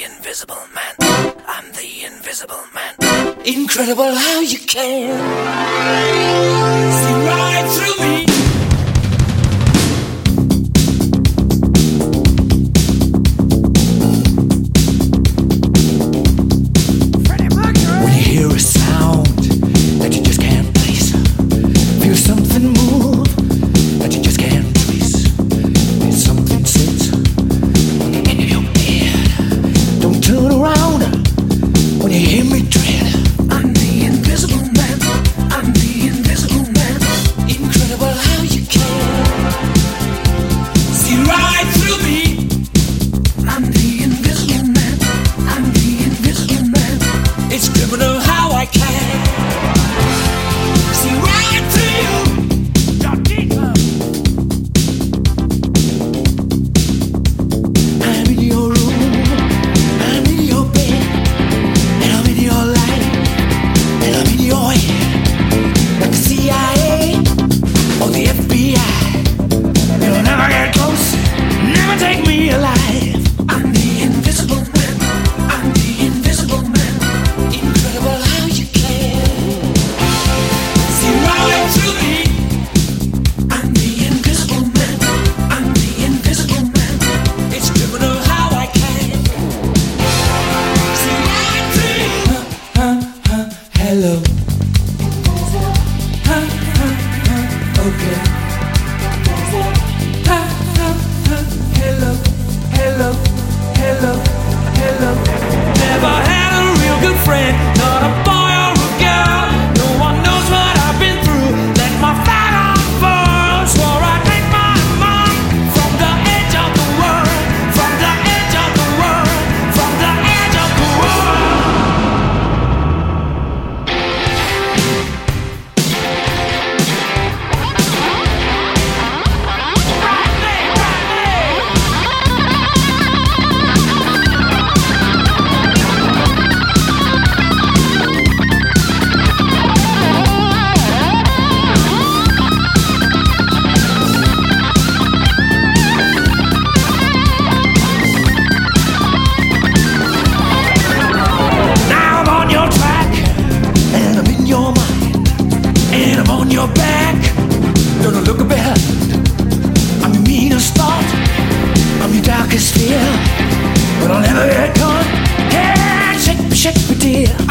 invisible man. I'm the invisible man. Incredible how you can see right through me. When you hear a sound that you just can't place, feel something move that you just can't trace, feel something sit in your head. Don't turn around when you hear me tread. I'm the invisible man. I'm the invisible man. Incredible how you can see right through me. I'm the invisible man. I'm the invisible man. It's criminal how I can see right through you. I'm in your room, I'm in your bed, and I'm in your life, and I'm in your head. Like the CIA or the FBI, you'll never get close, never take me alive. I'm the invisible man. I'm the invisible man. Incredible how you can see right through me. I'm the invisible man. I'm the invisible man. It's criminal how I can see right through you. Hello. Okay. Hello, hello, hello, hello. Never had a real good friend, not a boy or a girl. No one knows what I've been through. Let my flag unfurl. Swore I'd make my mark from the edge of the world, from the edge of the world, from the edge of the Now I'm on your track, and I'm in your mind, and I'm on your back. Don't look behind. I'm your meanest thought, I'm your darkest fear, but I'll never get caught. Yeah, shake me, dear.